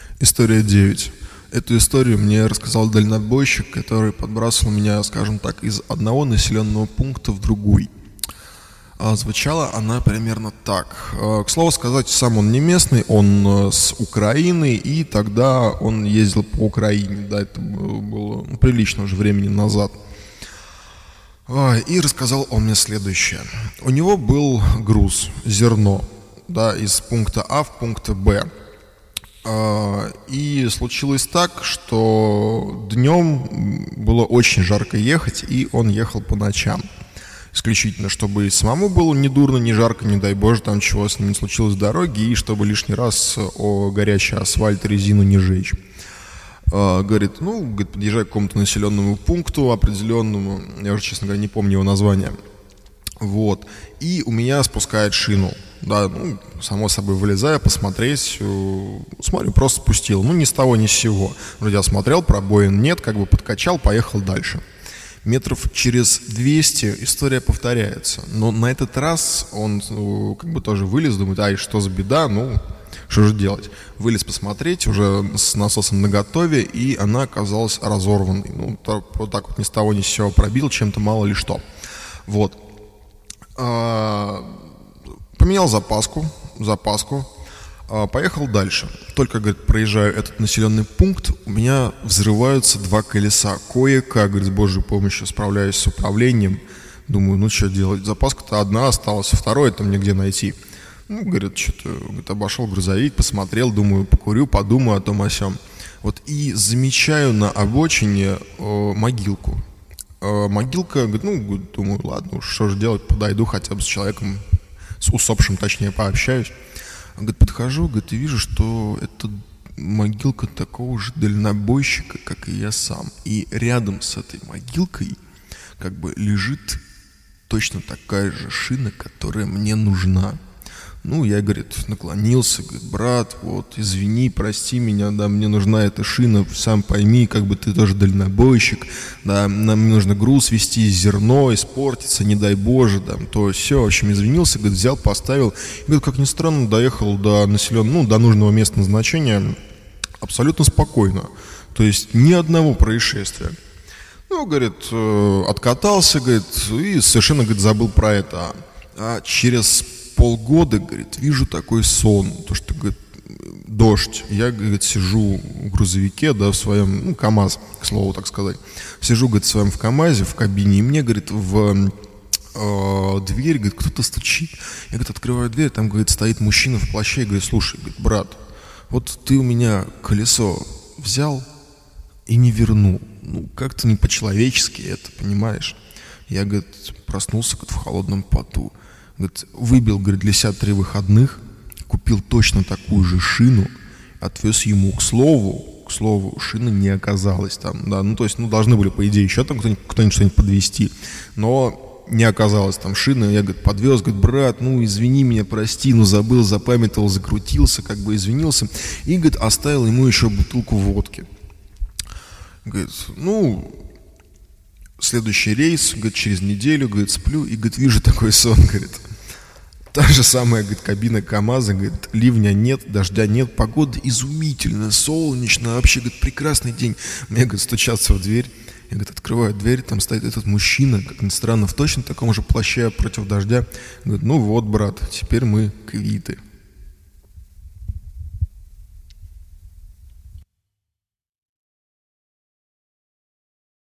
История 9. Эту историю мне рассказал дальнобойщик, который подбрасывал меня, скажем так, из одного населенного пункта в другой. Звучала она примерно так. К слову сказать, сам он не местный, он с Украины, и тогда он ездил по Украине, да, это было прилично уже времени назад. И рассказал он мне следующее. У него был груз, зерно, да, из пункта А в пункт Б. И случилось так, что днем было очень жарко ехать, и он ехал по ночам. Исключительно, чтобы и самому было ни дурно, ни жарко, не дай боже, там чего с ним не случилось в дороге, и чтобы лишний раз о горячий асфальт, резину не жечь. Говорит, подъезжай к какому-то населенному пункту определенному, я уже, честно говоря, не помню его название. Вот. И у меня спускает шину. Да, само собой вылезая, посмотреть, смотрю, просто спустил. Ни с того, ни с сего. Вроде осмотрел, пробоин нет, подкачал, поехал дальше. Метров через 200 история повторяется. Но на этот раз он тоже вылез, думает, и что за беда, что же делать? Вылез посмотреть, уже с насосом наготове, и она оказалась разорванной. Вот так вот ни с того, ни с сего пробил, чем-то мало ли что. Вот. Поменял запаску, поехал дальше. Только, говорит, проезжаю этот населенный пункт, у меня взрываются два колеса. Кое-как, говорит, с Божьей помощью справляюсь с управлением. Думаю, что делать? Запаска-то одна осталась, второе-то мне где найти? Говорит, обошел грузовик, посмотрел, думаю, покурю, подумаю о том о сём. Вот и замечаю на обочине могилку. Могилка, говорит, думаю, ладно, что же делать, подойду хотя бы с человеком, с усопшим, точнее, пообщаюсь. Говорит, подхожу, говорит, и вижу, что это могилка такого же дальнобойщика, как и я сам. И рядом с этой могилкой лежит точно такая же шина, которая мне нужна. Я, говорит, наклонился, говорит, брат, извини, прости меня, да, мне нужна эта шина, сам пойми, ты тоже дальнобойщик, да, нам нужно груз везти, зерно испортится, не дай боже, да, то все, в общем, извинился, говорит, взял, поставил, и, говорит, как ни странно, доехал до до нужного места назначения абсолютно спокойно, то есть ни одного происшествия. Говорит, откатался, говорит, и совершенно, говорит, забыл про это, а через полгода, говорит, вижу такой сон, то что, говорит, дождь. Я, говорит, сижу в грузовике, да, в своем, КамАЗ, к слову, так сказать. Сижу, говорит, в своем КамАЗе, в кабине, и мне, говорит, в дверь, говорит, кто-то стучит. Я, говорит, открываю дверь, там, говорит, стоит мужчина в плаще, и говорит, слушай, говорит, брат, вот ты у меня колесо взял и не вернул. Как-то не по-человечески это, понимаешь? Я, говорит, проснулся, говорит, в холодном поту. Говорит, выбил, говорит, для себя 3 выходных, купил точно такую же шину, отвез ему. К слову, шины не оказалось там, да, должны были, по идее, еще там кто-нибудь что-нибудь подвезти, но не оказалось там шины. Я, говорит, подвез, говорит, брат, извини меня, прости, забыл, запамятовал, закрутился, извинился, и, говорит, оставил ему еще бутылку водки. Говорит, следующий рейс, говорит, через неделю, говорит, сплю, и, говорит, вижу такой сон, говорит. Та же самая, говорит, кабина КамАЗа, говорит, ливня нет, дождя нет, погода изумительная, солнечно, вообще, говорит, прекрасный день. Мне, говорит, стучатся в дверь, я, говорит, открываю дверь, там стоит этот мужчина, как ни странно, в точно таком же плаще против дождя. Говорит, брат, теперь мы квиты.